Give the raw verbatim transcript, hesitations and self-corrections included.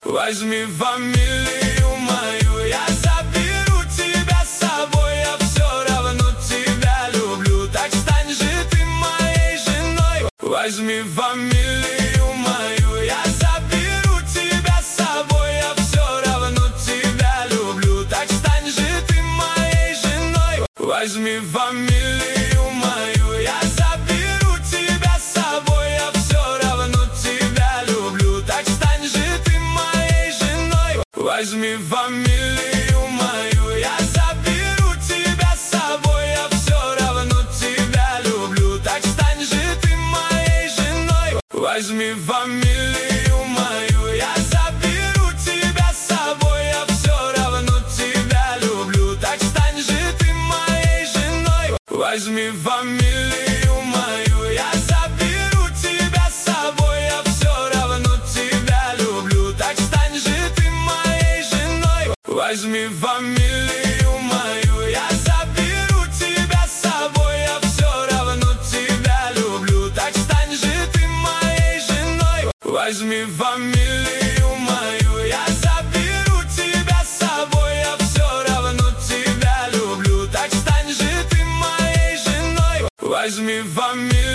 Возьми фамилию мою, я заберу тебя с собой. Я все равно тебя люблю, так стань же ты моей женой. Возьми фамилию мою, я заберу тебя с собой. Я все равно тебя люблю, так стань же ты моей женой. Возьми фамилию мою, я заберу тебя с собой. Я все равно тебя люблю, так стань же ты моей женой. Возьми фамилию мою, я заберу тебя с собой. Я все равно тебя люблю, так стань же ты моей женой. Возьми фамилию мою, я заберу тебя с собой. Я все равно тебя люблю, так стань же ты моей женой. Возьми фамилию мою, я заберу тебя с собой. Я все равно тебя люблю, так стань же ты моей женой. Возьми фамилию мою, я заберу тебя с собой. Я все равно тебя люблю, так стань же ты моей женой. Возьми фамилию мою, я заберу тебя с собой. Я все равно тебя люблю, так стань же ты моей женой. Возьми фамилию